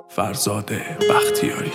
فرزاد بختیاری.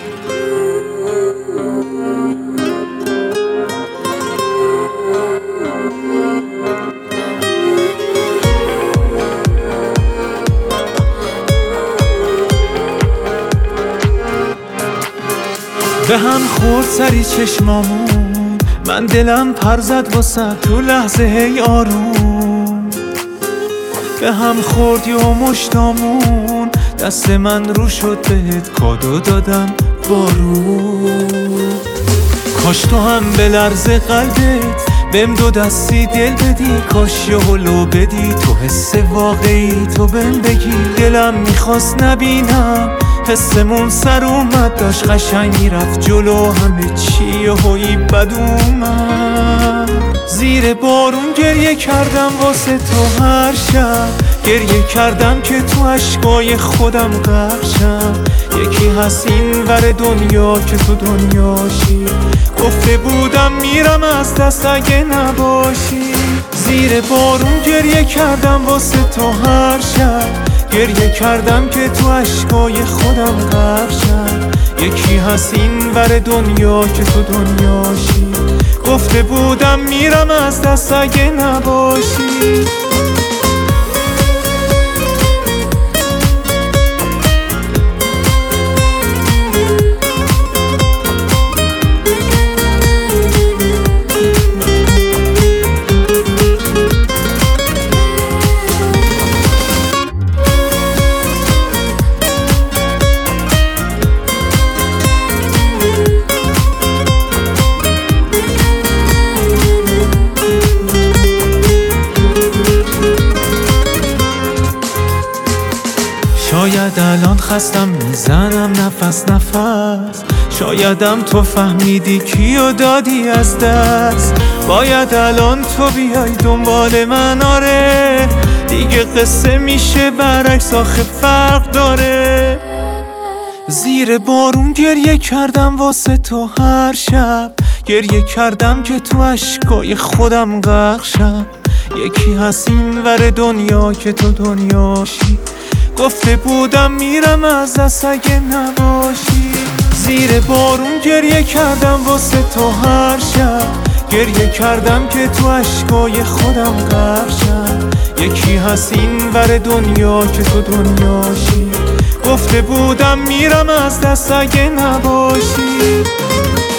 به هم خورد سری چشمامون، من دلم پر زد واسه تو لحظه هی آروم. به هم خوردی و مشتامون، دست من رو شد بهت کادو دادم بارون. کاش تو هم به لرز قلبت بهم دو دستی دل بدی، کاش یه هلو بدی تو حس واقعی تو بهم بگی. دلم میخواست نبینم حسمون سر اومد، داشت قشنگ میرفت جلو همه چی هویی بد اومد. زیر بارون گریه کردم واسه تو هر شب، گریه کردم که تو عشقای خودم غرق شم. یکی هست این ور دنیا که تو دنیاشی، گفته بودم میرم از دست اگه نباشی. زیر بارون گریه کردم واسه تو هر شب، گریه کردم که تو عشقای خودم غرق شم. یکی هست این ور دنیا که تو دنیاشی، گفته بودم میرم از دست اگه نباشی. شاید الان خستم میزنم نفس نفس، شایدم تو فهمیدی کیو دادی از دست. باید الان تو بیای دنبال من، آره دیگه قصه میشه برعکس آخه فرق داره. زیر بارون گریه کردم واسه تو هر شب، گریه کردم که تو عشقای خودم غرق شم. یکی هست این ور دنیا که تو دنیاشی، گفته بودم میرم از دست اگه نباشی. زیر بارون گریه کردم واسه تو هر شب، گریه کردم که تو عشقای خودم غرق شم. یکی هست این ور دنیا که تو دنیاشی، گفته بودم میرم از دست اگه نباشی.